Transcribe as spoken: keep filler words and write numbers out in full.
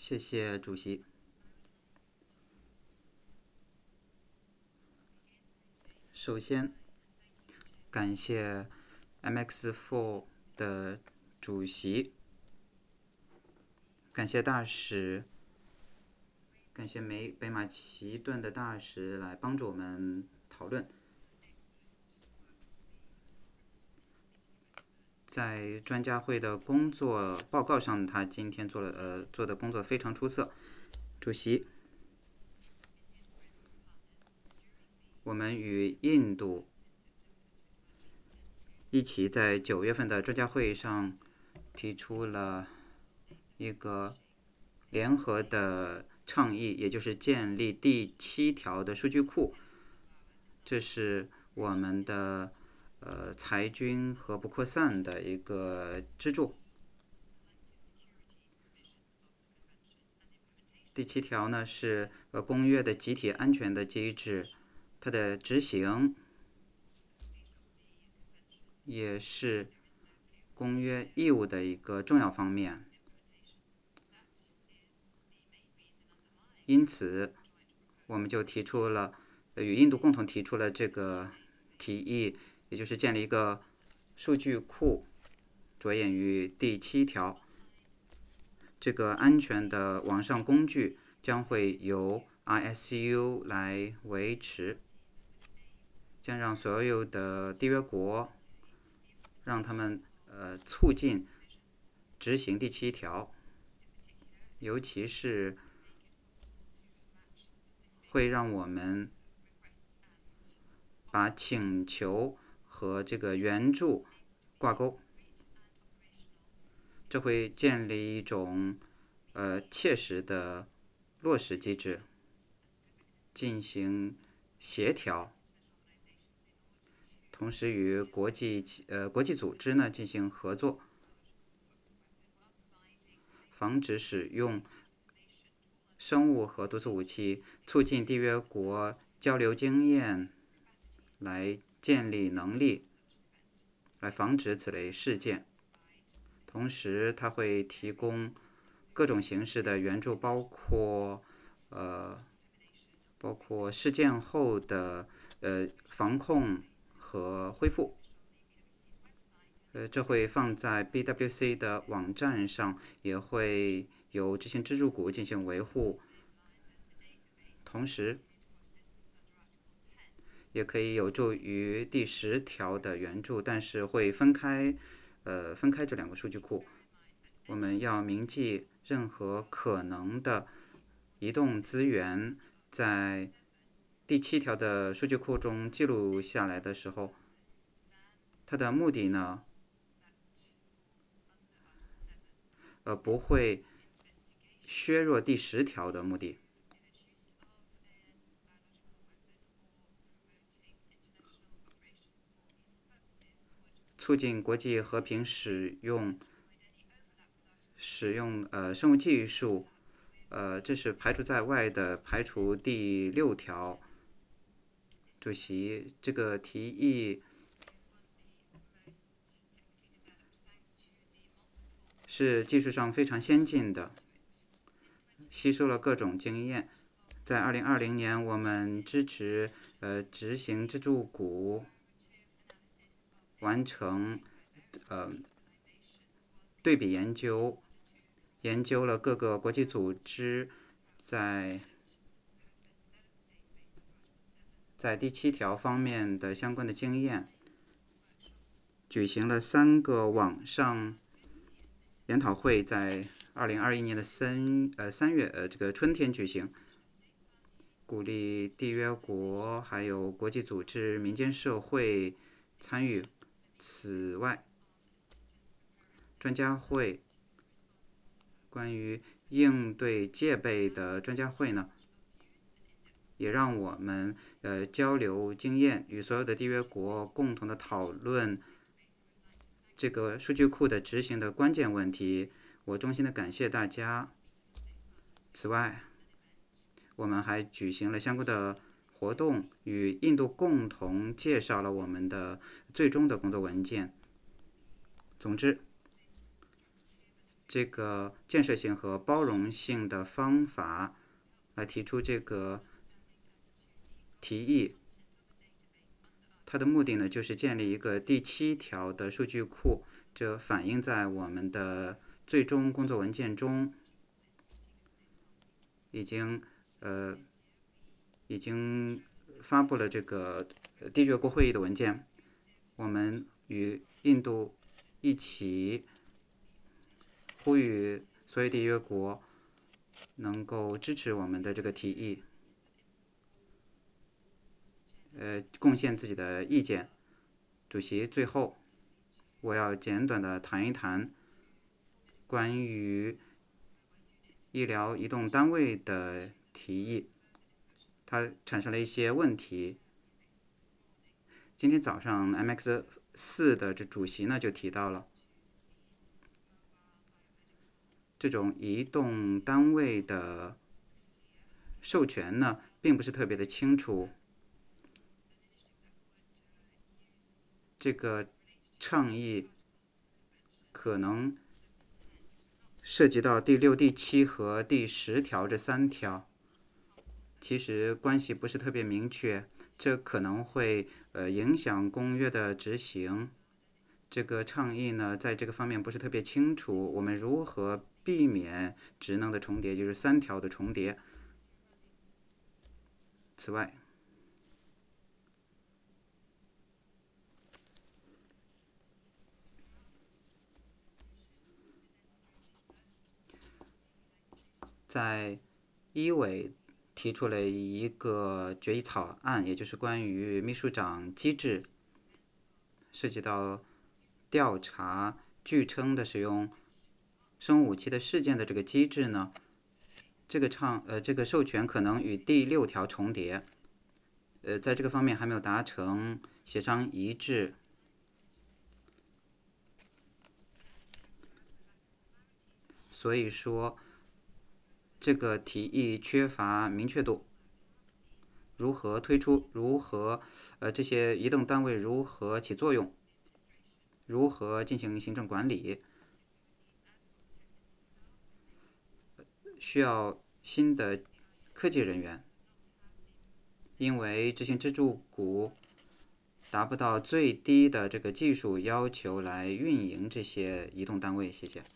谢谢主席。首先，感谢 M X 四 的主席，感谢大使，感谢梅北马其顿的大使来帮助我们讨论。在专家会的工作报告上，他今天做了呃做的工作非常出色。主席，我们与印度一起在九月份的专家会上提出了一个联合的倡议，也就是建立第七条的数据库。这是我们的呃裁军和不扩散的一个支柱。第七条呢是呃公约的集体安全的机制，它的执行也是公约义务的一个重要方面。因此，我们就提出了与印度共同提出了这个提议，也就是建立一个数据库，着眼于第七条。这个安全的网上工具将会由 I S U 来维持，将让所有的缔约国让他们呃促进执行第七条，尤其是会让我们把请求和这个援助挂钩，这会建立一种呃切实的落实机制，进行协调，同时与国际呃国际组织呢进行合作，防止使用生物和毒素武器，促进缔约国交流经验，来建立能力，来防止此类事件。同时，它会提供各种形式的援助，包括呃，包括事件后的呃防控和恢复。呃，这会放在 B W C 的网站上，也会由执行支柱股进行维护。同时，也可以有助于第十条的援助，但是会分开，呃，分开这两个数据库。我们要铭记，任何可能的移动资源在第七条的数据库中记录下来的时候，它的目的呢，呃，不会削弱第十条的目的。促进国际和平使用使用呃生物技术，呃，这是排除在外的，排除第六条。主席，这个提议是技术上非常先进的，吸收了各种经验。在二零二零年，我们支持呃执行支柱股完成呃对比研究，研究了各个国际组织在在第七条方面的相关的经验，举行了三个网上研讨会，在二零二一年的三呃三月呃这个春天举行，鼓励缔约国还有国际组织、民间社会参与。此外，专家会关于应对戒备的专家会呢，也让我们呃交流经验，与所有的缔约国共同的讨论这个数据库的执行的关键问题。我衷心的感谢大家。此外，我们还举行了相关的活动，与印度共同介绍了我们的最终的工作文件。总之， 这个建设性和包容性的方法来提出这个提议。它的目的呢，就是建立一个第七条的数据库，这反映在我们的最终工作文件中，已经呃已经发布了这个缔约国会议的文件。我们与印度一起呼吁所有缔约国能够支持我们的这个提议，呃，贡献自己的意见。主席，最后我要简短的谈一谈关于医疗移动单位的提议，它产生了一些问题。今天早上 M X 四的这主席呢就提到了，这种移动单位的授权呢并不是特别的清楚。这个倡议可能涉及到第六、第七和第十条这三条，其实关系不是特别明确，这可能会呃影响公约的执行。这个倡议呢，在这个方面不是特别清楚，我们如何避免职能的重叠，就是三条的重叠。此外，在医委提出了一个决议草案，也就是关于秘书长机制，涉及到调查据称的使用生物武器的事件的这个机制呢，这个倡呃这个授权可能与第六条重叠，呃，在这个方面还没有达成协商一致。所以说，这个提议缺乏明确度。如何推出？如何呃这些移动单位如何起作用？如何进行行政管理？需要新的科技人员，因为执行支柱股达不到最低的这个技术要求来运营这些移动单位。谢谢。